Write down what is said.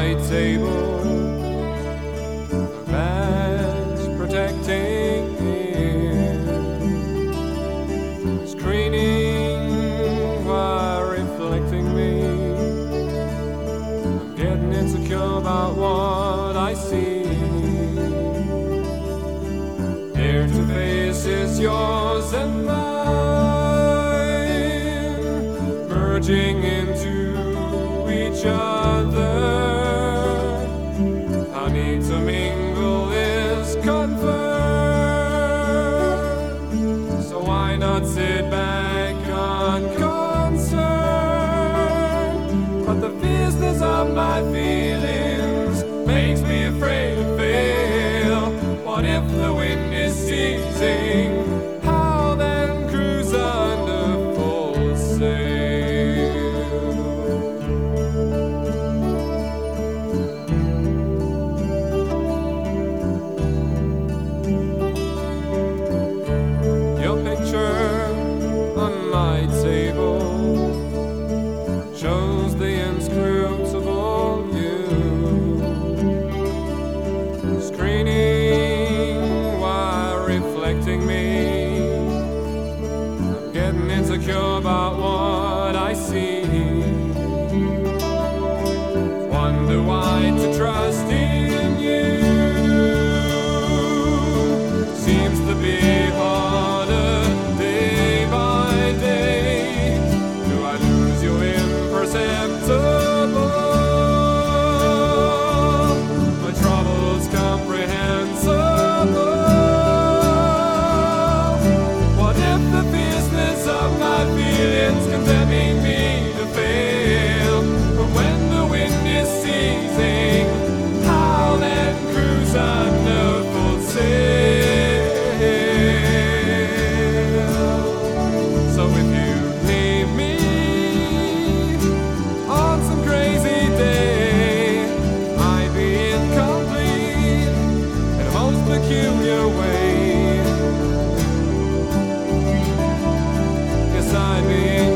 my table, a badge protecting ear, screening while reflecting me. I'm getting insecure about what I see. Dare to face is yours and mine, merging into each other. Our need to mingle is confirmed, so why not sit back unconcerned? But the fierceness of my feelings makes me afraid to fail. What if the wind is ceasing? How then cruise under full sail? On my table shows the inscrutable you, screening while reflecting me. I'm getting insecure about what I see. Wonder why to trust in you seems to be harder. My troubles comprehensible. What if the fierceness of my feelings condemning me to fail? But when the wind is ceasing, how then cruise under full sail? So if you leave me on some crazy day, I'd be incomplete in a most peculiar way. Yes, I'd be